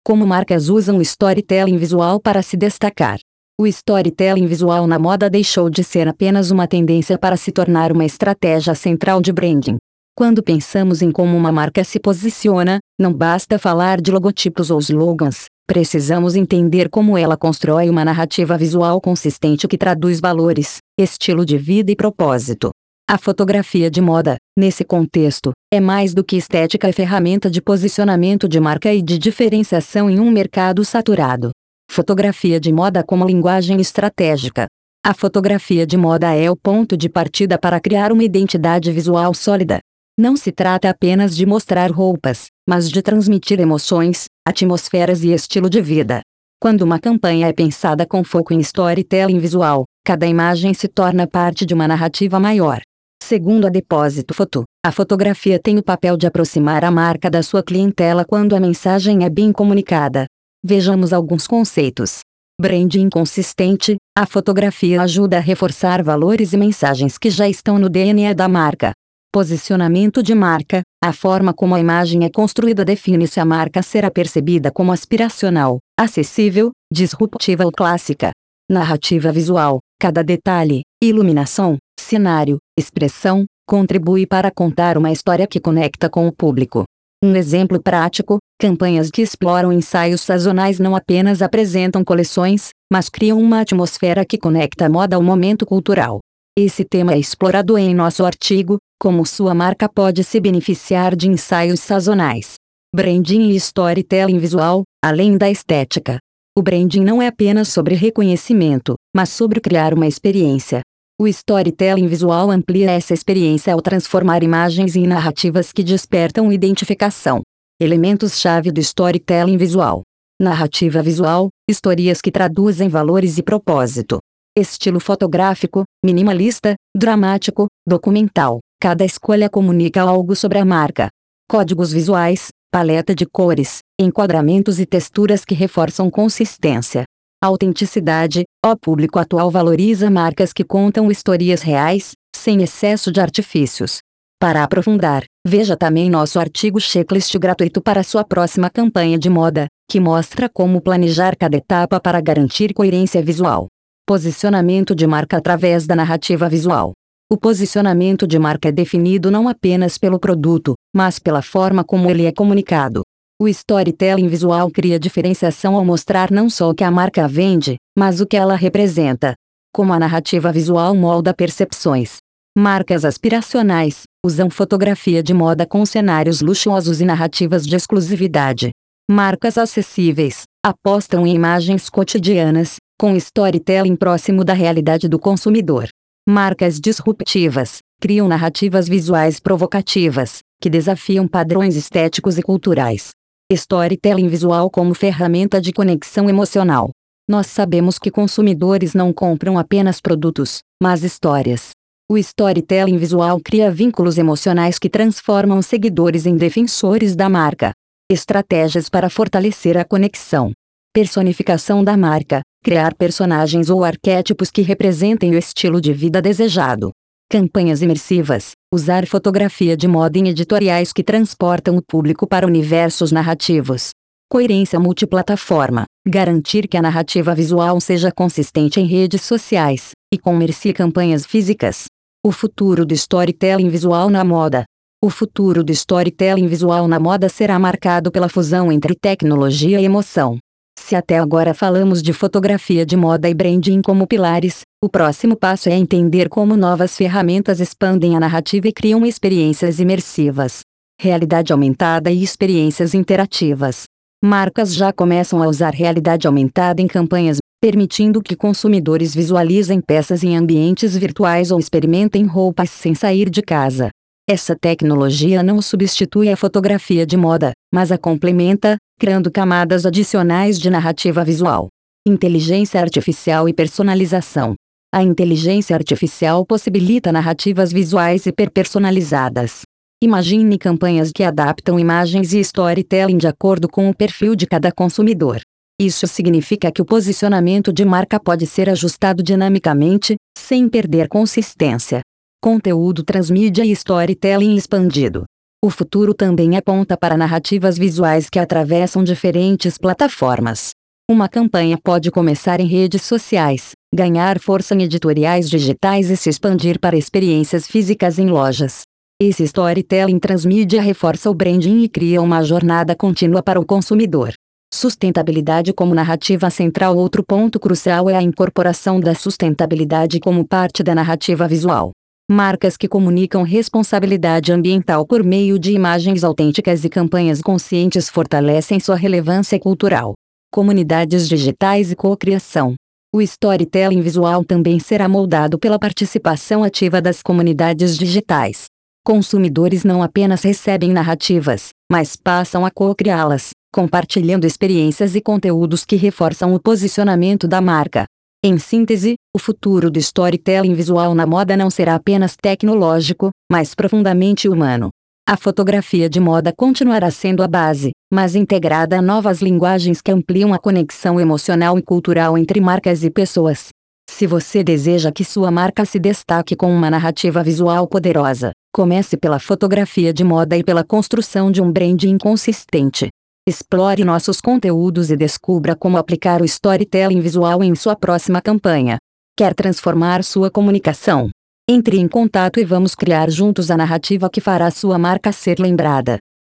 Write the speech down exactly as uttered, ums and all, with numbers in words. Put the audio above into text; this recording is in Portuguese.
Como marcas usam o storytelling visual para se destacar. O storytelling visual na moda deixou de ser apenas uma tendência para se tornar uma estratégia central de branding. Quando pensamos em como uma marca se posiciona, não basta falar de logotipos ou slogans, precisamos entender como ela constrói uma narrativa visual consistente que traduz valores, estilo de vida e propósito. A fotografia de moda, nesse contexto, é mais do que estética e ferramenta de posicionamento de marca e de diferenciação em um mercado saturado. Fotografia de moda como linguagem estratégica. A fotografia de moda é o ponto de partida para criar uma identidade visual sólida. Não se trata apenas de mostrar roupas, mas de transmitir emoções, atmosferas e estilo de vida. Quando uma campanha é pensada com foco em storytelling visual, cada imagem se torna parte de uma narrativa maior. Segundo a Depósito Foto, a fotografia tem o papel de aproximar a marca da sua clientela quando a mensagem é bem comunicada. Vejamos alguns conceitos. Branding consistente. A fotografia ajuda a reforçar valores e mensagens que já estão no D N A da marca. Posicionamento de marca. A forma como a imagem é construída define se a marca será percebida como aspiracional, acessível, disruptiva ou clássica. Narrativa visual. Cada detalhe, iluminação, cenário, expressão, contribui para contar uma história que conecta com o público. Um exemplo prático: campanhas que exploram ensaios sazonais não apenas apresentam coleções, mas criam uma atmosfera que conecta a moda ao momento cultural. Esse tema é explorado em nosso artigo, como sua marca pode se beneficiar de ensaios sazonais. Branding e storytelling visual, além da estética. O branding não é apenas sobre reconhecimento, mas sobre criar uma experiência. O storytelling visual amplia essa experiência ao transformar imagens em narrativas que despertam identificação. Elementos-chave do storytelling visual. Narrativa visual, histórias que traduzem valores e propósito. Estilo fotográfico, minimalista, dramático, documental. Cada escolha comunica algo sobre a marca. Códigos visuais, paleta de cores, enquadramentos e texturas que reforçam consistência. Autenticidade. O público atual valoriza marcas que contam histórias reais, sem excesso de artifícios. Para aprofundar, veja também nosso artigo checklist gratuito para sua próxima campanha de moda, que mostra como planejar cada etapa para garantir coerência visual. Posicionamento de marca através da narrativa visual. O posicionamento de marca é definido não apenas pelo produto, mas pela forma como ele é comunicado. O storytelling visual cria diferenciação ao mostrar não só o que a marca vende, mas o que ela representa. Como a narrativa visual molda percepções. Marcas aspiracionais usam fotografia de moda com cenários luxuosos e narrativas de exclusividade. Marcas acessíveis apostam em imagens cotidianas, com storytelling próximo da realidade do consumidor. Marcas disruptivas criam narrativas visuais provocativas, que desafiam padrões estéticos e culturais. Storytelling visual como ferramenta de conexão emocional. Nós sabemos que consumidores não compram apenas produtos, mas histórias. O storytelling visual cria vínculos emocionais que transformam seguidores em defensores da marca. Estratégias para fortalecer a conexão. Personificação da marca. Criar personagens ou arquétipos que representem o estilo de vida desejado. Campanhas imersivas. Usar fotografia de moda em editoriais que transportam o público para universos narrativos. Coerência multiplataforma. Garantir que a narrativa visual seja consistente em redes sociais, e-commerce e campanhas físicas. O futuro do storytelling visual na moda. O futuro do storytelling visual na moda será marcado pela fusão entre tecnologia e emoção. Se até agora falamos de fotografia de moda e branding como pilares, o próximo passo é entender como novas ferramentas expandem a narrativa e criam experiências imersivas. Realidade aumentada e experiências interativas. Marcas já começam a usar realidade aumentada em campanhas, permitindo que consumidores visualizem peças em ambientes virtuais ou experimentem roupas sem sair de casa. Essa tecnologia não substitui a fotografia de moda, mas a complementa, criando camadas adicionais de narrativa visual. Inteligência artificial e personalização. A inteligência artificial possibilita narrativas visuais hiperpersonalizadas. Imagine campanhas que adaptam imagens e storytelling de acordo com o perfil de cada consumidor. Isso significa que o posicionamento de marca pode ser ajustado dinamicamente, sem perder consistência. Conteúdo transmídia e storytelling expandido. O futuro também aponta para narrativas visuais que atravessam diferentes plataformas. Uma campanha pode começar em redes sociais, ganhar força em editoriais digitais e se expandir para experiências físicas em lojas. Esse storytelling transmídia reforça o branding e cria uma jornada contínua para o consumidor. Sustentabilidade como narrativa central. Outro ponto crucial é a incorporação da sustentabilidade como parte da narrativa visual. Marcas que comunicam responsabilidade ambiental por meio de imagens autênticas e campanhas conscientes fortalecem sua relevância cultural. Comunidades digitais e cocriação. O storytelling visual também será moldado pela participação ativa das comunidades digitais. Consumidores não apenas recebem narrativas, mas passam a co-criá-las, compartilhando experiências e conteúdos que reforçam o posicionamento da marca. Em síntese, o futuro do storytelling visual na moda não será apenas tecnológico, mas profundamente humano. A fotografia de moda continuará sendo a base, mas integrada a novas linguagens que ampliam a conexão emocional e cultural entre marcas e pessoas. Se você deseja que sua marca se destaque com uma narrativa visual poderosa, comece pela fotografia de moda e pela construção de um branding consistente. Explore nossos conteúdos e descubra como aplicar o storytelling visual em sua próxima campanha. Quer transformar sua comunicação? Entre em contato e vamos criar juntos a narrativa que fará sua marca ser lembrada.